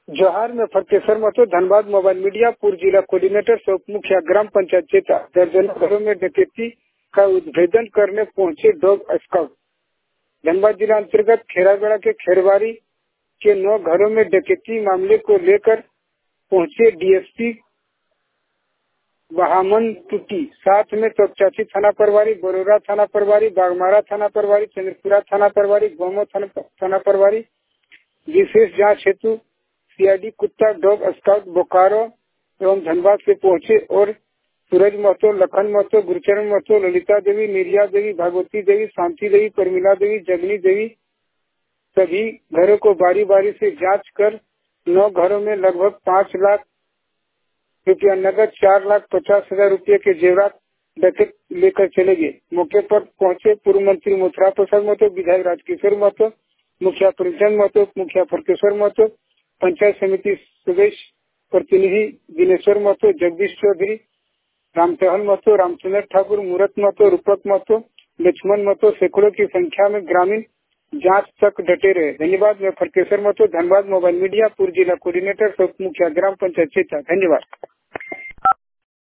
जोहार में Farkeshwar Mahto, Dhanbad mobile media, पूर्व जिला कोऑर्डिनेटर से उप मुखिया ग्राम पंचायत चेता। दर्जनों घरों में डकैती का उद्भेदन करने पहुंचे डॉग स्काउट। धनबाद जिला अंतर्गत खेरागढ़ा के खेरवारी के 9 घरों में डकैती मामले को लेकर पहुंचे डीएसपी बहामन टूटी, साथ में तोपचाची थाना प्रभारी, बरोरा थाना प्रभारी, बागमारा थाना प्रभारी, चंद्रपुरा थाना प्रभारी, गोमो थाना प्रभारी, विशेष जांच हेतु सीआईडी कुत्ता डॉग स्काउट बोकारो एवं धनबाद से पहुंचे और सूरज महतो, लखन महतो, गुरुचरण महतो, ललिता देवी, निर्या देवी, भागवती देवी, शांति देवी, परमिला देवी, जगनी देवी सभी घरों को बारी बारी से जांच कर 9 घरों में लगभग 5 लाख रुपया नगद, 4,50,000 रुपये के जेवरात डकैत लेकर चले गए। मौके पर पहुंचे पूर्व मंत्री मोथरा प्रसाद महतो, विधायक राजकिशोर महतो, मुखिया प्रेमचंद महतो, मुखिया फरकेश्वर महतो, पंचायत समिति सदस्य प्रतिनिधि दिनेश्वर महतो, जगदीश चौधरी, रामचहल महतो, रामचंद्र ठाकुर, मूरत महतो, रूपक महतो, लक्ष्मण महतो सैकड़ों की संख्या में ग्रामीण जांच तक डटे रहे। धन्यवाद। मैं फरकेश्वर महतो, धनबाद मोबाइल मीडिया, पूर्व जिला कोऑर्डिनेटर से उप मुखिया ग्राम पंचायत चेता। धन्यवाद।